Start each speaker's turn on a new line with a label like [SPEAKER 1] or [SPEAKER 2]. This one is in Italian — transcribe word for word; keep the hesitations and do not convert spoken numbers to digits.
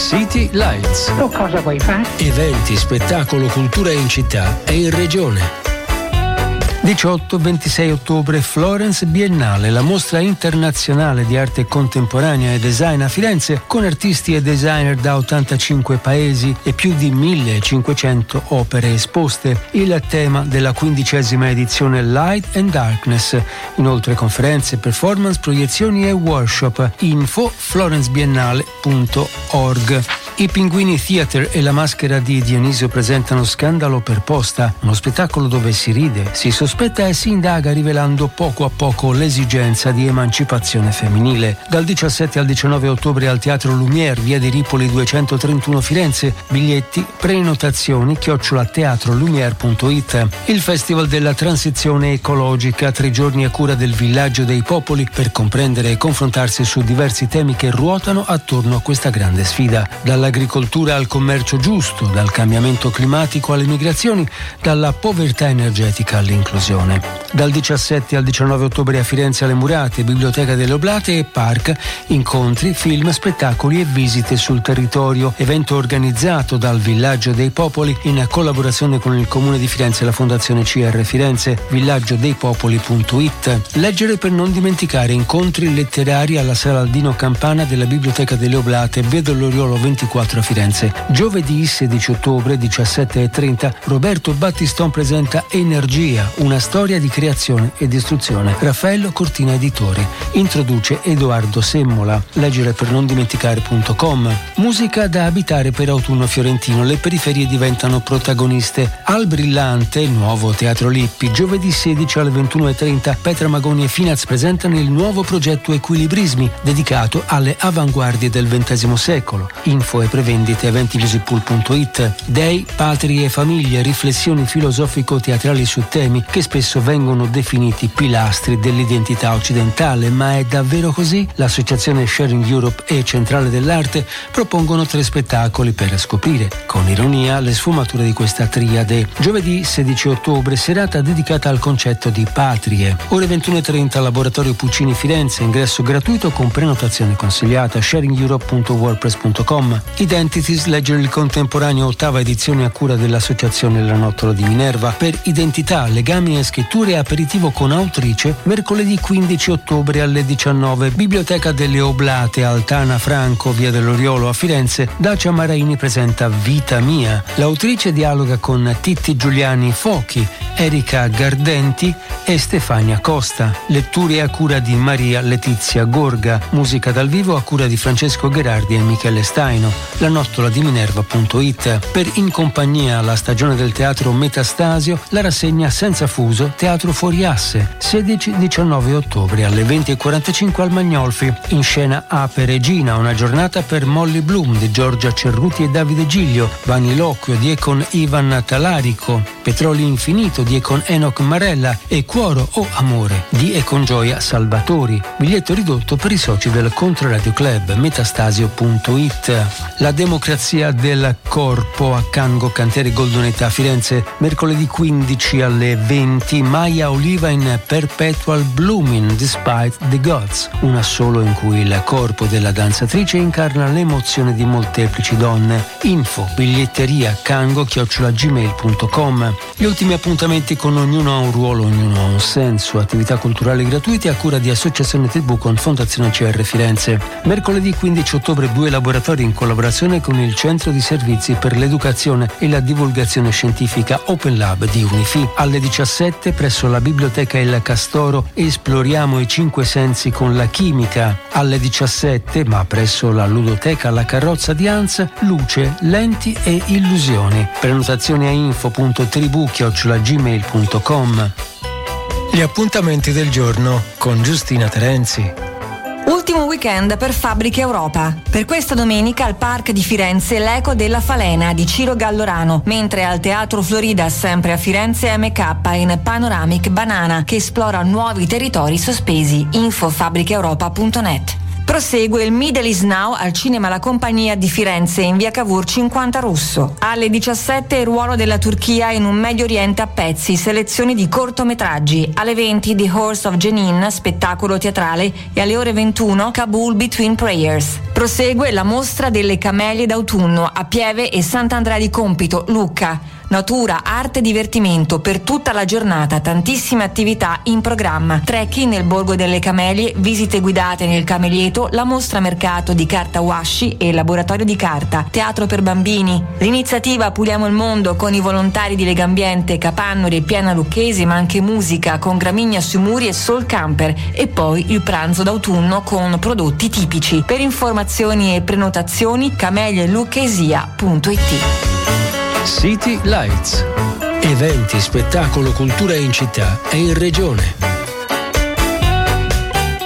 [SPEAKER 1] City Lights.
[SPEAKER 2] Oh, cosa vuoi fare?
[SPEAKER 1] Eventi, spettacolo, cultura in città e in regione. diciotto ventisei ottobre Florence Biennale, la mostra internazionale di arte contemporanea e design a Firenze con artisti e designer da ottantacinque paesi e più di millecinquecento opere esposte. Il tema della quindicesima edizione Light and Darkness. Inoltre conferenze, performance, proiezioni e workshop. Info florence biennale punto org. I Pinguini Theater e la maschera di Dionisio presentano Scandalo per posta, uno spettacolo dove si ride, si sospetta e si indaga rivelando poco a poco l'esigenza di emancipazione femminile. Dal diciassette al diciannove ottobre al Teatro Lumière, via di Ripoli duecentotrentuno Firenze. Biglietti, prenotazioni chiocciola teatrolumière punto it. Il Festival della Transizione Ecologica, tre giorni a cura del Villaggio dei Popoli per comprendere e confrontarsi su diversi temi che ruotano attorno a questa grande sfida. Dall'agricoltura al commercio giusto, dal cambiamento climatico alle migrazioni, dalla povertà energetica all'inclusione. Dal diciassette al diciannove ottobre a Firenze alle Murate, Biblioteca delle Oblate e Park, incontri, film, spettacoli e visite sul territorio. Evento organizzato dal Villaggio dei Popoli in collaborazione con il Comune di Firenze e la Fondazione C R Firenze, villaggio dei popoli punto it. Leggere per non dimenticare, incontri letterari alla Sala Aldino Campana della Biblioteca delle Oblate, via dell'Oriolo ventiquattro a Firenze. Giovedì sedici ottobre, diciassette e trenta, Roberto Battiston presenta Energia, una storia di creazione e distruzione. Raffaello Cortina Editore. Introduce Edoardo Semmola. Leggere per non dimenticare punto com. Musica da abitare per autunno fiorentino. Le periferie diventano protagoniste. Al Brillante, nuovo Teatro Lippi. Giovedì sedici alle ventuno e trenta, Petra Magoni e Finaz presentano il nuovo progetto Equilibrismi, dedicato alle avanguardie del ventesimo secolo. Info e prevendite eventivisipul punto it. Dei, patrie e famiglie, riflessioni filosofico-teatrali su temi che spesso vengono definiti pilastri dell'identità occidentale, ma è davvero così? L'associazione Sharing Europe e Centrale dell'Arte propongono tre spettacoli per scoprire, con ironia, le sfumature di questa triade. Giovedì sedici ottobre, serata dedicata al concetto di patrie. Ore ventuno e trenta, Laboratorio Puccini Firenze, ingresso gratuito con prenotazione consigliata, sharing europe punto wordpress punto com. Identities, leggere il contemporaneo, ottava edizione a cura dell'associazione La Nottola di Minerva. Per identità, legami e scritture, aperitivo con autrice, mercoledì quindici ottobre alle diciannove, Biblioteca delle Oblate, Altana Franco, via dell'Oriolo a Firenze. Dacia Maraini presenta Vita Mia. L'autrice dialoga con Titti Giuliani Fochi, Erika Gardenti e Stefania Costa. Letture a cura di Maria Letizia Gorga. Musica dal vivo a cura di Francesco Gherardi e Michele Staino. La Nottola di Minerva punto it. Per In Compagnia, la stagione del teatro Metastasio, la rassegna Senza Fuso, Teatro Fuori Asse, sedici diciannove ottobre alle venti e quarantacinque al Magnolfi. In scena Ape Regina, una giornata per Molly Bloom di Giorgia Cerruti e Davide Giglio, Vaniloquio di Econ Ivan Talarico, Petrolio Infinito di Econ Enoch Marella e Cuoro o Amore di Econ Gioia Salvatori. Biglietto ridotto per i soci del Controradio Club, metastasio punto it. La democrazia del corpo a Cango Cantieri Goldoneta a Firenze, mercoledì quindici alle venti, Maya Oliva in Perpetual Blooming Despite the Gods, un assolo in cui il corpo della danzatrice incarna l'emozione di molteplici donne. Info, biglietteria cango chiocciola gmail punto com. Gli ultimi appuntamenti con Ognuno ha un ruolo, ognuno ha un senso, attività culturali gratuite a cura di Associazione Tribù con Fondazione C R Firenze. Mercoledì quindici ottobre, due laboratori in collaborazione con il Centro di Servizi per l'Educazione e la Divulgazione Scientifica Open Lab di Unifi. Alle diciassette presso la Biblioteca Il Castoro esploriamo i cinque sensi con la chimica. Alle diciassette, ma presso la Ludoteca La Carrozza di Anz, luce, lenti e illusioni. Prenotazioni a info punto tribù chiocciola gmail punto com. Gli appuntamenti del giorno con Giustina Terenzi.
[SPEAKER 3] Ultimo weekend per Fabbriche Europa. Per questa domenica al Park di Firenze l'Eco della Falena di Ciro Gallorano, mentre al Teatro Florida, sempre a Firenze, M K in Panoramic Banana, che esplora nuovi territori sospesi. info fabbriche europa punto net. Prosegue il Middle East Now al cinema La Compagnia di Firenze in via Cavour cinquanta Russo. Alle diciassette il ruolo della Turchia in un Medio Oriente a pezzi, selezioni di cortometraggi. Alle venti The Horse of Jenin, spettacolo teatrale, e alle ore ventuno Kabul Between Prayers. Prosegue la mostra delle camelie d'autunno a Pieve e Sant'Andrea di Compito, Lucca. Natura, arte e divertimento per tutta la giornata, tantissime attività in programma. Trekking nel Borgo delle Camelie, visite guidate nel Camelieto, la mostra mercato di carta washi e laboratorio di carta, teatro per bambini, l'iniziativa Puliamo il Mondo con i volontari di Legambiente, Capannori e Piana Lucchesi, ma anche musica con Gramigna sui muri e Soul Camper, e poi il pranzo d'autunno con prodotti tipici. Per informazioni e prenotazioni camelielucchesia punto it.
[SPEAKER 1] City Lights. Eventi, spettacolo, cultura in città e in regione.